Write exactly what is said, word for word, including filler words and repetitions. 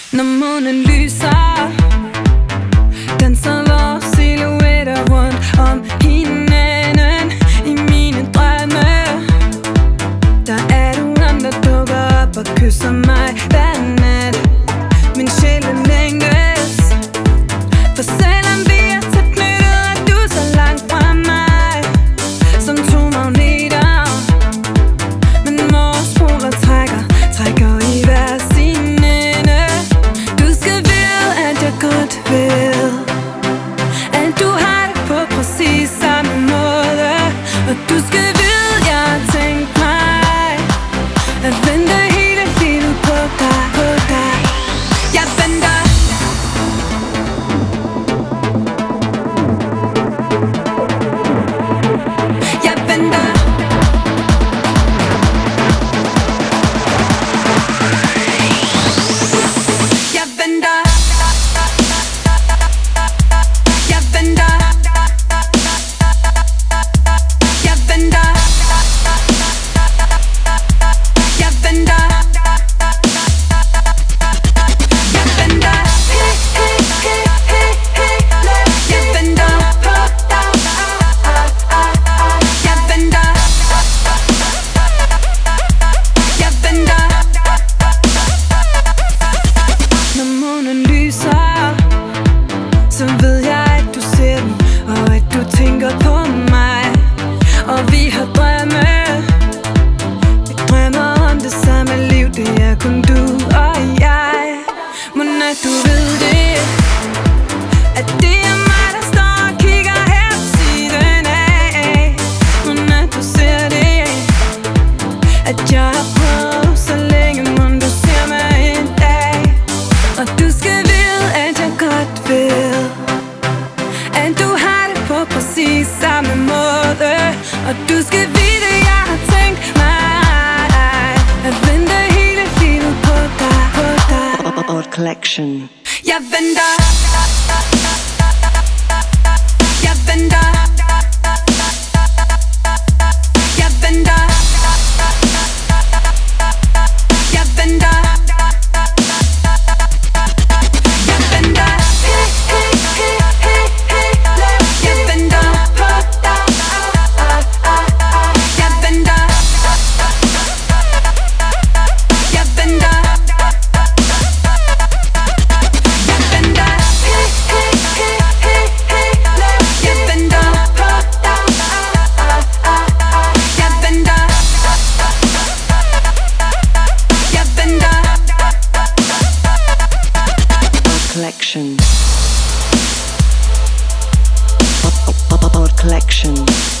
Når månen lyser, danser vores silhuetter rundt om hinanden. I mine drømme, der er du ham, der dukker op og kysser mig hver nat. Min sjæl længes, for selvom vi er tæt knyttet, er du så langt fra mig, som to magneter. Men vores poler trækker, trækker i hver sin ende. Du skal vide, at jeg godt ved, at du har det på præcis samme måde. Og du skal vide, jeg har tænkt mig at vente hele livet på dig, på dig. Jeg venter. Jeg venter. Jeg venter. Jeg venter. Jeg venter. Jeg venter. Jeg venter. Hey, hey, hey, hey, hey, lad. Jeg venter på dig. Jeg venter. Jeg venter. Når månen lyser, så ved jeg, at du ser den, og at du tænker på mig. Og vi har drømme, vi drømmer om det samme liv. Det er kun du og jeg. Mon at du ved det, at det er mig, der står og kigger her på siden af. Mon at du ser det, at jeg har prøvet så længe. Mon du ser mig en dag. Og du skal vide, at jeg godt ved, at du har det på præcis samme måde. Og du skal vide, at jeg har tænkt mig at vente hele livet på dig, på dig. Odd Collection. Jeg venter. Jeg venter. Jeg venter. Jeg venter. Jeg venter. Hey, hey, hey, hey, hey, lad. Jeg venter på dig. Jeg venter. Jeg venter. Jeg venter. Hey, hey, hey, hey, hey, lad. Jeg venter på dig. Jeg venter. Jeg venter. Odd Collection. Odd Collection.